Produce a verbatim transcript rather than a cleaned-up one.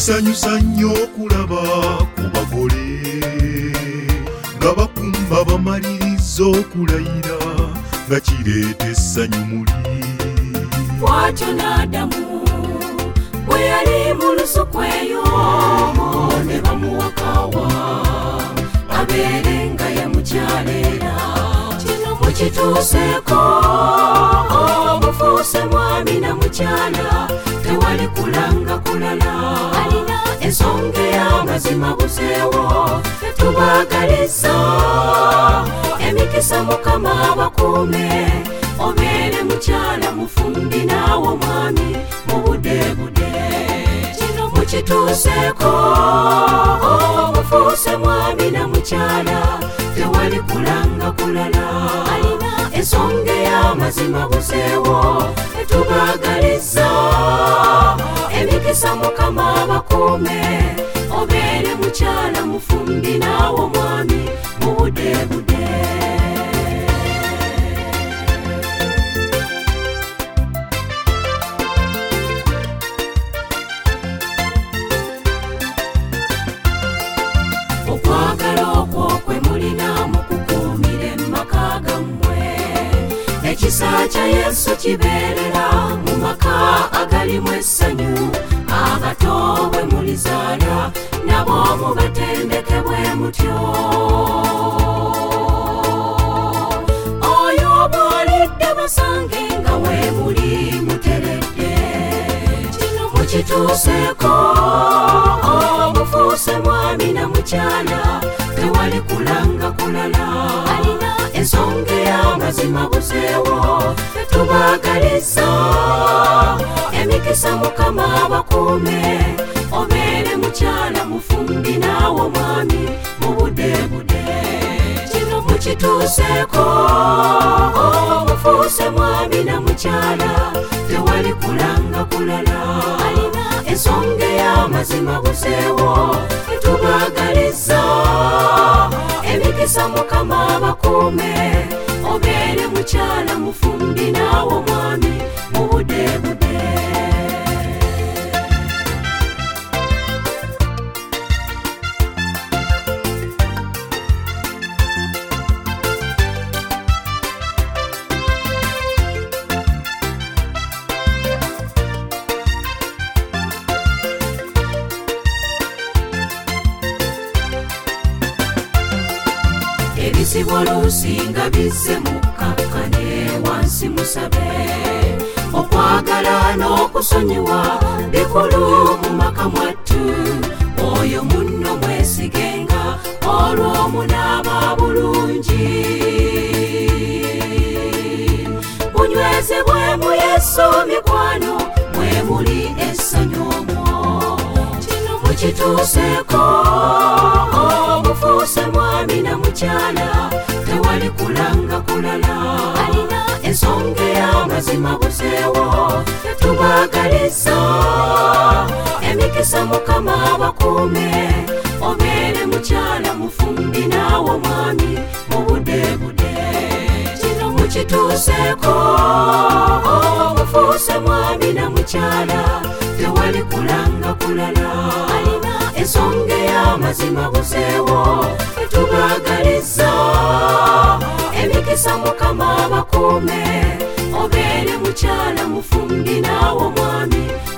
kisanyusa nnyo okulaba ku bagole nga bakumba bamaliriza okulayira nga kireeta essanyu muli. Bw'atyo n'Adamu bwe yali mu lusuku eyo ne bamuwakawa abeere nga ye mukyaleera. Kino mukituuseeko mufuuse mwami na mukyala, tewali kulanga kulala. Alina ensonga ey'amazima buzeewo, tetubaagaliza emikisa Mukama abakuume. Obeere mukyala mufumbi naawe mwami mu buddeebudde. Kino mukituuseeko mufuuse mwami na mukyala, tewali kulanga kulala. Alina ensonga ey'amazima buzeewo, tetubaagaliza emikisa Mukama abakuume. Obeere mukyala mufumbi naawe mwami mu buddeebudde. Okwagala okwo kwe mulina mukukuumire mu maka gammwe. Ekisa kya Yesu kibeerera mu maka agalimu essanyu. Abato bwe mulizaala nabo mubatendeke bwe mutyo. Oyo bw'olidde basange nga we muli muteredde. Kino mukituuseeko mufuuse mwami na mukyala, tewali kulanga kulala. Alina ensonga ey'amazima buzeewo, tetubaagaliza emikisa Mukama abakuume. Obeere mukyala mufumbi naawe mwami mu buddeebudde. Kino mukituuseeko mufuuse mwami na mukyala, tewali kulanga kulala. Alina ensonga ey'amazima buzeewo, tetubaagaliza emikisa Mukama abakuume. Obeere mukyala mufumbi naawe mwami mu buddeebudde. Ebizibu oluusi nga bizze mukkakkane wansi musabe. Okwagala n'okusonyiwa bikulu mu maka mwattu. Oyo munno mwesigenga olwo munaaba bulungi. Munywezebwe mu Yesu mikwano, mwe muli essanyu omwo. Kino mukituuseeko mufuuse mwami na mukyala, tewali kulanga kulala. Alina ensonga ey'amazima buzeewo, tetubaagaliza emikisa Mukama abakuume. Obeere mukyala mufumbi naawe mwami mu buddeebudde. Kino mukituuseeko mufuuse mwami na mukyala, tewali kulanga kulala. Alina ensonga ey'amazima buzeewo, tetubaagaliza emikisa Mukama abakuume. Obeere mukyala mufumbi naawe mwami